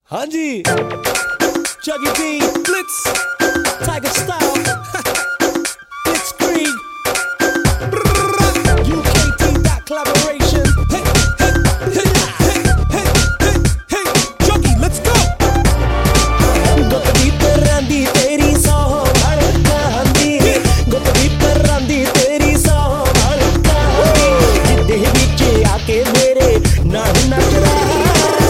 हाँ जी, Juggy D, Blitz, Tiger Style, Blitzkrieg, UKT dot collaboration. Hey, hey, hey, hey, hey, hey, hey, Juggy, let's go. Gotvi parandi teri sohal kahandi, Gotvi parandi teri sohal kahandi, Jidde viche aake mere naal nach raha.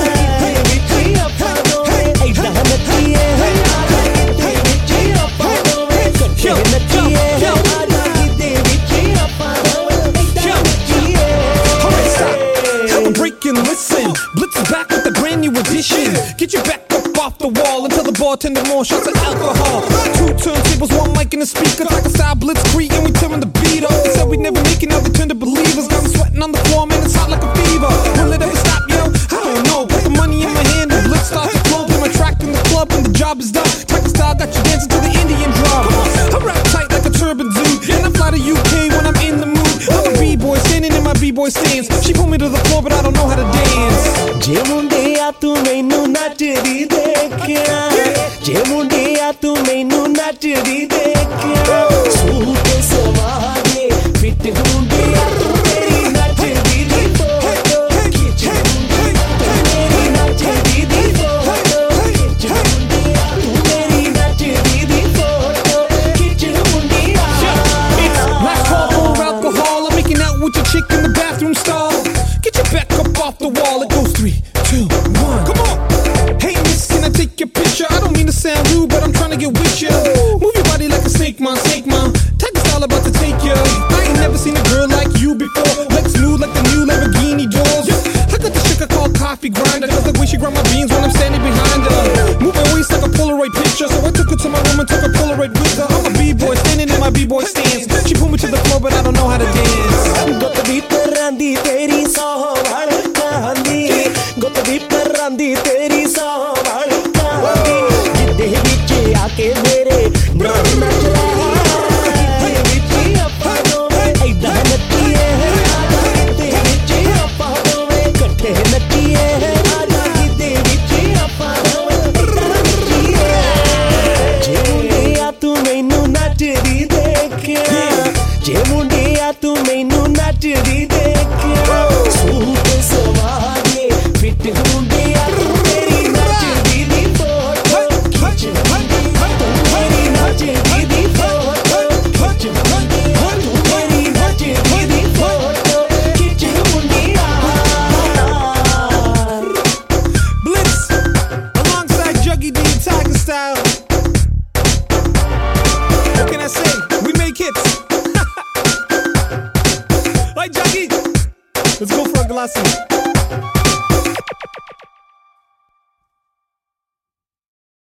Listen, Blitz is back with a brand new edition. Get you back up off the wall and tell the bartender more shots of alcohol. 2 turntables, 1 mic and a speaker, like a style Blitzkrieg, and we turn the beat up. They said we'd never make it, now they turn to believers. Got me sweating on the floor, man, it's hot like a fever. Will it ever stop, yo? I don't know. Put the money in my hand and Blitz starts to flow. Play my track in the club and the job is done. Tiger Style got you dancing to the Indian drum. I rap tight like a turban dude, and I fly to UK when I'm in the mood. I'm a b-boy standing in my b-boy stance. She pulled me to the floor, but I don't know how to dance. Je mundiya tu mainu nachdi dekhiya, Je mundiya tu mainu nachdi dekhiya, Suit sawage fit hundiya tu meri nachdi di photo, Khich hundiya tu meri nachdi di photo, Khich hundiya tu meri nachdi di photo, Khich hundiya. It's last call for alcohol. I'm making out with your chick in the bathroom stall. Get your back up off the wall. It goes 3, 2, 1. Come on. Hey miss, can I take your picture? I don't mean to sound rude, but I'm trying to get with you. Move your body like a snake, man, Tiger Style about to take you. I ain't never seen a girl like you before. Legs smooth like the new Lamborghini doors. I got this chick I call coffee grinder, cause the way she grind my beans when I'm standing behind her. Moving waist like a Polaroid picture, so I took her to my room and took a Polaroid with her. I'm a b-boy standing in my b-boy stance. She pulled me to the floor, but I don't know how to dance. Gotvi parandi teri sohal kahandi, Gotvi parandi teri sohal kahandi, Jidde viche aake mere naal nach raha. Jidde viche aapa dove aida nachiye, Jidde viche aapa dove kathe nachiye, Jidde viche aapa dove aida nachiye. Je mundiya tu mainu nachdi dekhiya, Je mundiya tu mainu nachdi dekhiya, Suit sawage fit hundiya tu meri nachdi di photo, Khich hundiya tu meri nachdi di photo, Khich hundiya tu meri nachdi di photo, Khich hundiya. Blitz alongside Juggy D and Tiger Style. What can I say? We make hits. Hey Juggy, let's go for a glassy.